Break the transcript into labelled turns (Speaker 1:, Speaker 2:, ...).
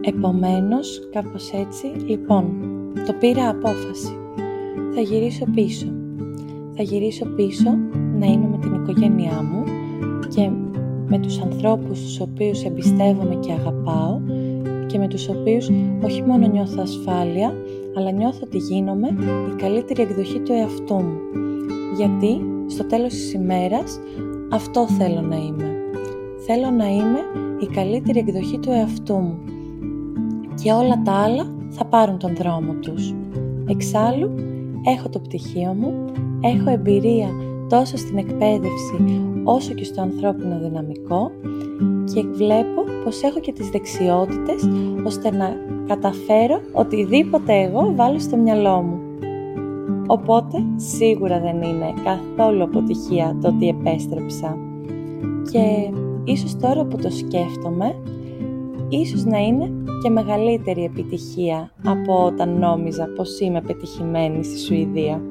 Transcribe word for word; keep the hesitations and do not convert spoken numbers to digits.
Speaker 1: Επομένως, κάπως έτσι, λοιπόν, το πήρα απόφαση. Θα γυρίσω πίσω. Θα γυρίσω πίσω να είμαι με την οικογένειά μου και με τους ανθρώπους τους οποίους εμπιστεύομαι και αγαπάω και με τους οποίους όχι μόνο νιώθω ασφάλεια, αλλά νιώθω ότι γίνομαι η καλύτερη εκδοχή του εαυτού μου. Γιατί στο τέλος της ημέρας αυτό θέλω να είμαι. Θέλω να είμαι η καλύτερη εκδοχή του εαυτού μου. Και όλα τα άλλα θα πάρουν τον δρόμο τους. Εξάλλου, έχω το πτυχίο μου, έχω εμπειρία τόσο στην εκπαίδευση όσο και στο ανθρώπινο δυναμικό και βλέπω πως έχω και τις δεξιότητες ώστε να καταφέρω οτιδήποτε εγώ βάλω στο μυαλό μου. Οπότε, σίγουρα δεν είναι καθόλου αποτυχία το ότι επέστρεψα. Και ίσως τώρα που το σκέφτομαι, ίσως να είναι και μεγαλύτερη επιτυχία από όταν νόμιζα πως είμαι πετυχημένη στη Σουηδία.